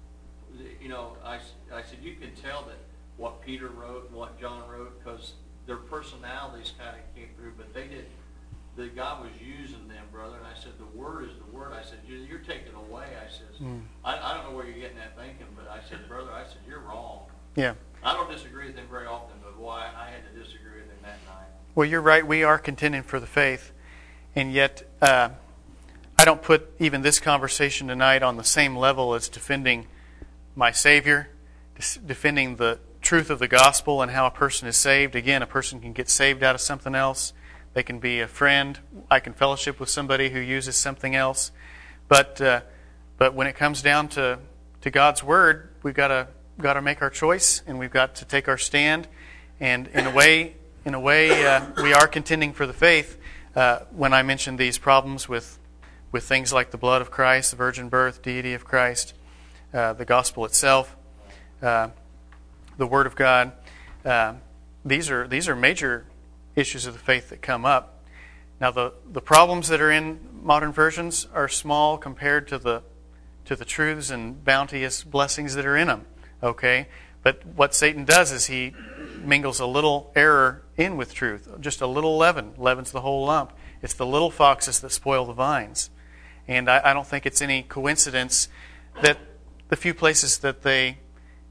You know, I, I said, you can tell that what Peter wrote and what John wrote, because their personalities kind of came through, but they did, the God was using them, brother. And I said, the Word is the Word. I said, you, you're taking away. I said,
Mm.
I, I don't know where you're getting that thinking, but I said, brother, I said, you're wrong.
Yeah.
I don't disagree with him very often, but boy, I had to disagree with him that night.
Well, you're right. We are contending for the faith, and yet uh, I don't put even this conversation tonight on the same level as defending my Savior, defending the truth of the gospel and how a person is saved. Again, a person can get saved out of something else. They can be a friend. I can fellowship with somebody who uses something else. But uh, but when it comes down to, to God's Word, we've got to got to make our choice, and we've got to take our stand. And in a way, in a way, uh, we are contending for the faith. Uh, when I mentioned these problems with with things like the blood of Christ, the virgin birth, deity of Christ, uh, the gospel itself, uh, the Word of God, uh, these are these are major issues of the faith that come up. Now, the, the problems that are in modern versions are small compared to the to the truths and bounteous blessings that are in them. Okay, but what Satan does is he mingles a little error in with truth, just a little leaven, leavens the whole lump. It's the little foxes that spoil the vines, and I, I don't think it's any coincidence that the few places that they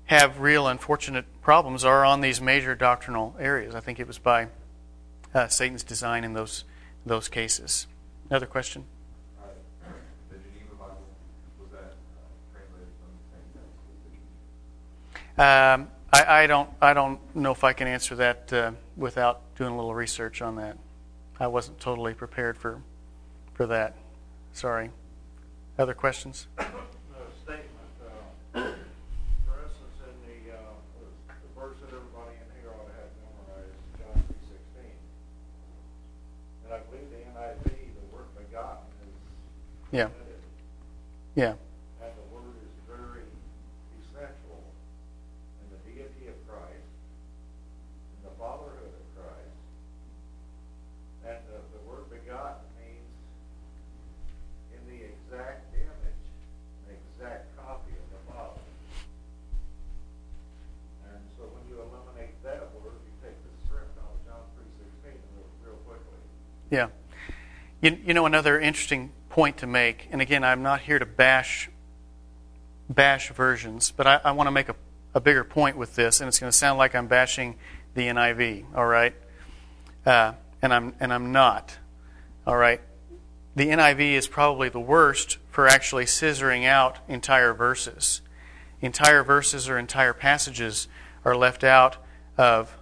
have real unfortunate problems are on these major doctrinal areas. I think it was by uh, Satan's design in those those cases. Another question?
Uh, the Geneva Bible, was that uh, translated from the same text as the
Um, I, I don't. I don't know if I can answer that uh, without doing a little research on that. I wasn't totally prepared for for that. Sorry. Other questions?
The statement, uh, for instance, in the, uh, the verse that everybody in here ought to have memorized, John three sixteen. And I believe the N I V, the word begotten, is
Yeah.
omitted.
Yeah.
And the word is very essential in the deity of Christ, in the fatherhood of Christ. And the, the word begotten means in the exact image, an exact copy of the Father. And so when you eliminate that word, you take the script out of John three sixteen real, real quickly.
Yeah. You, you know, another interesting point to make, and again, I'm not here to bash bash versions, but I, I want to make a, a bigger point with this, and it's going to sound like I'm bashing the N I V, all right? Uh, and I'm and I'm not, all right? The N I V is probably the worst for actually scissoring out entire verses. Entire verses or entire passages are left out of,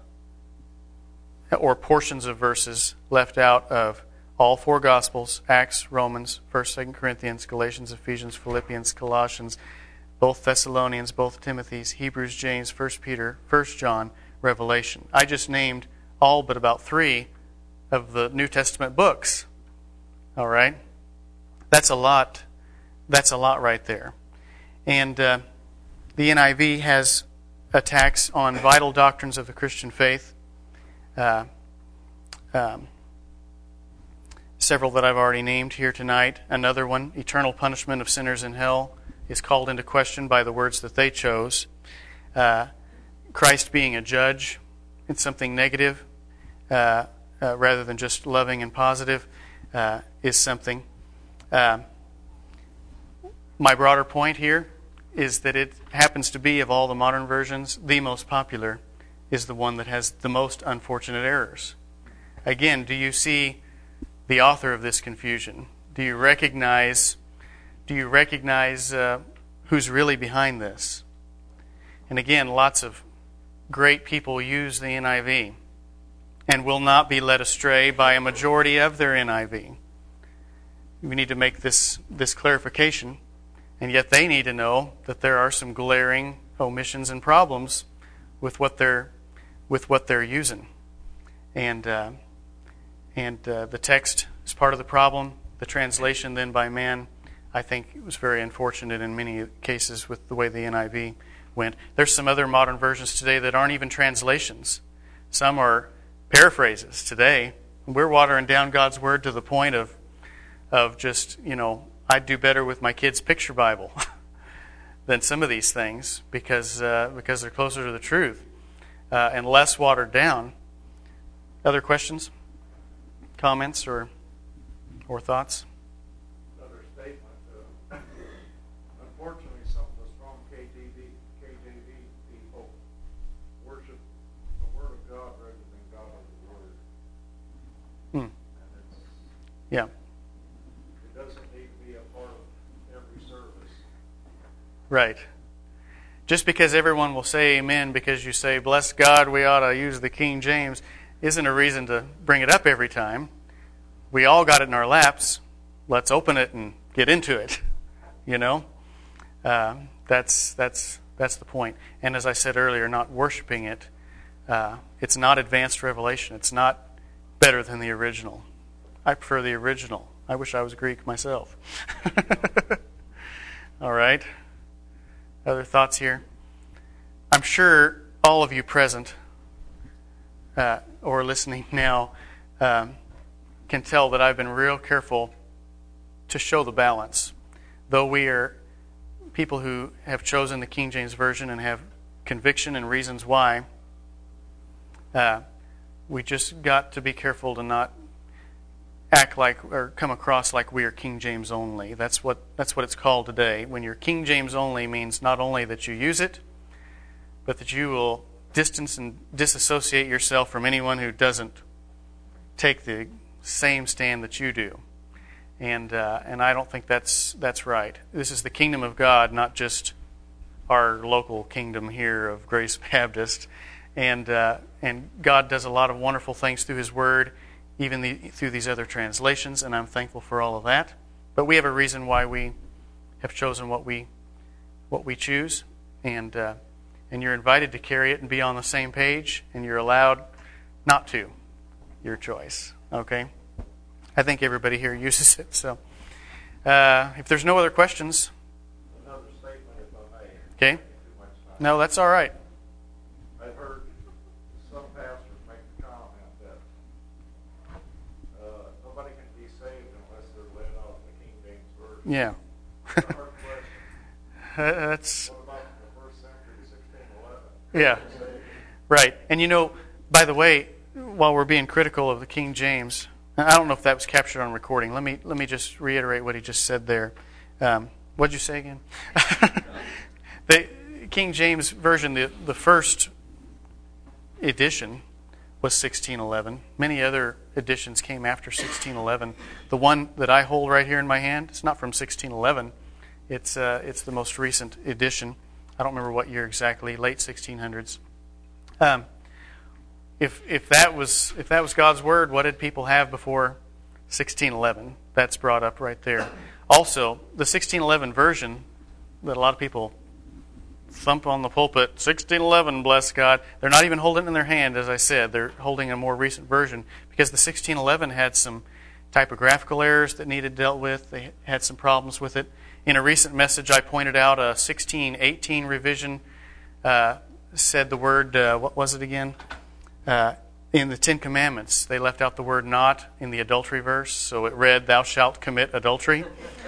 or portions of verses left out of all four Gospels, Acts, Romans, First, Second Corinthians, Galatians, Ephesians, Philippians, Colossians, both Thessalonians, both Timothy's, Hebrews, James, First Peter, First John, Revelation. I just named all but about three of the New Testament books. All right? That's a lot. That's a lot right there. And uh, the N I V has attacks on vital doctrines of the Christian faith. Uh, um, several that I've already named here tonight. Another one, eternal punishment of sinners in hell, is called into question by the words that they chose. Uh, Christ being a judge, it's something negative uh, uh, rather than just loving and positive, uh, is something. Uh, my broader point here is that it happens to be, of all the modern versions, the most popular is the one that has the most unfortunate errors. Again, do you see the author of this confusion? Do you recognize do you recognize uh, who's really behind this? And again, lots of great people use the N I V and will not be led astray by a majority of their N I V. We need to make this, this clarification, and yet they need to know that there are some glaring omissions and problems with what they're with what they're using. And uh, and uh, the text is part of the problem. The translation then by man, I think it was very unfortunate in many cases with the way the N I V went. There's some other modern versions today that aren't even translations. Some are paraphrases today. We're watering down God's Word to the point of of just, you know, I'd do better with my kids' picture Bible than some of these things because uh, because they're closer to the truth uh, and less watered down. Other questions, comments, or or thoughts?
Another statement. Uh, unfortunately, some of the strong K J V, K J V people worship the Word of God rather than God of the Word.
Hmm.
And it's,
Yeah.
it doesn't need to be a part of every service.
Right. Just because everyone will say amen because you say, bless God, we ought to use the King James, isn't a reason to bring it up every time. We all got it in our laps. Let's open it and get into it. You know? Uh, that's that's that's the point. And as I said earlier, not worshiping it, uh, it's not advanced revelation. It's not better than the original. I prefer the original. I wish I was Greek myself. All right. Other thoughts here? I'm sure all of you present uh, or listening now um, can tell that I've been real careful to show the balance. Though we are people who have chosen the King James Version and have conviction and reasons why, uh, we just got to be careful to not act like or come across like we are King James only. That's what that's what it's called today. When you're King James only means not only that you use it, but that you will distance and disassociate yourself from anyone who doesn't take the same stand that you do. And uh, and I don't think that's that's right. This is the kingdom of God, not just our local kingdom here of Grace Baptist. And uh, and God does a lot of wonderful things through His Word, even the, through these other translations, and I'm thankful for all of that. But we have a reason why we have chosen what we what we choose, and uh, and you're invited to carry it and be on the same page, and you're allowed not to. Your choice, okay? I think everybody here uses it. So, uh, if there's no other questions,
Another statement, if I may.
okay?
Too much time.
No, that's all right.
I've heard some pastors make the comment that uh, nobody can be saved unless they're led out of the King James Version.
Yeah.
It's a hard question.
That's
What about the first century, sixteen eleven?
yeah. Right. And you know, by the way, while we're being critical of the King James, I don't know if that was captured on recording. Let me let me just reiterate what he just said there. Um, what'd you say again? The King James Version, the, the first edition was sixteen eleven. Many other editions came after sixteen eleven. The one that I hold right here in my hand, it's not from sixteen eleven. It's uh, it's the most recent edition. I don't remember what year exactly, late sixteen hundreds. Um, if if that was if that was God's word, what did people have before sixteen eleven? That's brought up right there. Also, the sixteen eleven version that a lot of people thump on the pulpit, sixteen eleven, bless God. They're not even holding it in their hand, as I said. They're holding a more recent version because the sixteen eleven had some typographical errors that needed dealt with. They had some problems with it. In a recent message, I pointed out a sixteen eighteen revision uh, said the word, uh, what was it again? Uh, in the Ten Commandments, they left out the word not in the adultery verse, so it read, thou shalt commit adultery.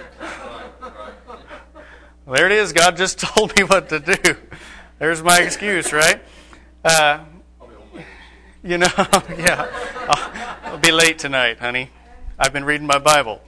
Well, there it is. God just told me what to do. There's my excuse, right? Uh, you know, yeah. I'll, I'll be late tonight, honey. I've been reading my Bible.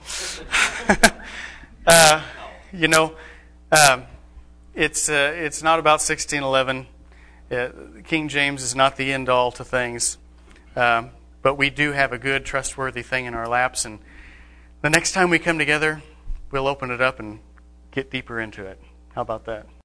uh, you know, um, it's uh, it's not about sixteen eleven. Uh, King James is not the end all to things, um, but we do have a good, trustworthy thing in our laps, and the next time we come together, we'll open it up and get deeper into it. How about that?